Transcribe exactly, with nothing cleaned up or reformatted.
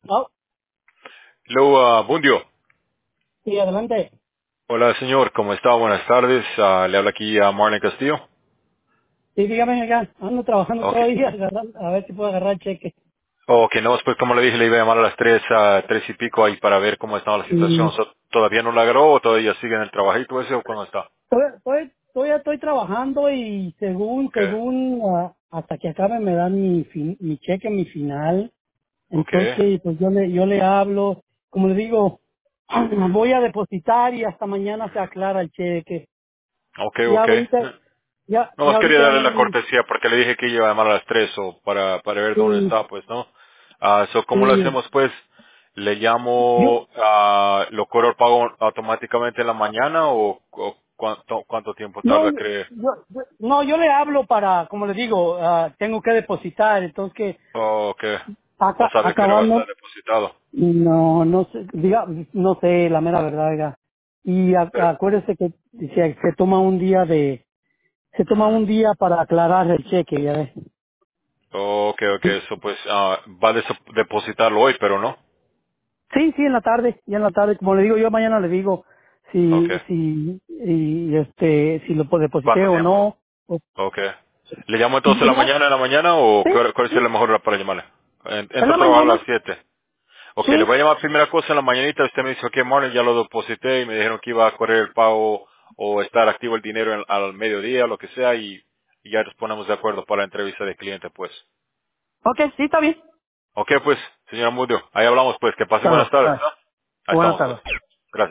Oh, Hello, uh, Bundio. sí, adelante. Hola, señor. ¿Cómo está? Buenas tardes. Ah, le habla aquí a Marlon Castillo. Sí, dígame acá. Ando trabajando Ok. todavía, agarrando- a ver si puedo agarrar el cheque. Ok, no, después como le dije, le iba a llamar a las tres, a tres y pico ahí para ver cómo estaba la Mm, situación. So, ¿Todavía no la agarró o todavía sigue en el trabajito ese o cómo está? Todavía estoy, todavía estoy trabajando y según, Ok. según, ah, hasta que acabe me dan mi, fin- mi cheque, mi final. Ok. Entonces, pues yo le, yo le hablo, como le digo, voy a depositar y hasta mañana se aclara el cheque. Ok, Ya ok. ahorita, ya, No ya más quería ahorita ya darle no la hay, cortesía porque le dije que iba a llamar a las tres o para, para ver dónde sí, está, pues, ¿no? Ah, so, ¿cómo lo sí, hacemos, pues? ¿Le yo, llamo, a lo cobro el pago automáticamente en la mañana o, o cuánto, cuánto tiempo no, tarda, yo, cree? yo- no, yo le hablo para, como le digo, ah, tengo que depositar, entonces que Oh, ok. ¿O acá, sabe que no va a estar acabando, depositado? no, no sé, diga, no sé, la mera verdad, oiga. Y a- Pero, acuérdese que se, se toma un día de, se toma ujú. un día para aclarar el cheque, ya ves. Ok, ok, Sí, eso pues ah, va a des- depositarlo hoy, pero no. sí, sí, en la tarde, ya en la tarde, como le digo, yo mañana le digo Ok. si, si, y este, si lo puedo deposité ¿Cuánto o tiempo? no. O- Ok. ¿Le llamo entonces en la y ya, mañana, en la mañana o sí, cuál, cuál sí, sería la mejor hora para llamarle? En- en Entro la a trabajar a las mañana, siete. Ok, le sí. voy a llamar primera cosa en la mañanita. Usted me dice, ok, Marlon, ya lo deposité y me dijeron que iba a correr el pago o estar activo el dinero en- al mediodía, lo que sea, y, y ya nos ponemos de acuerdo para la entrevista de cliente, pues. Ok, sí, está bien. Ok, pues, señora Mudio, ahí hablamos, pues. Que pase Hasta buenas luego. tardes, Bye. ¿no? Ahí Buenas estamos, pues. tardes.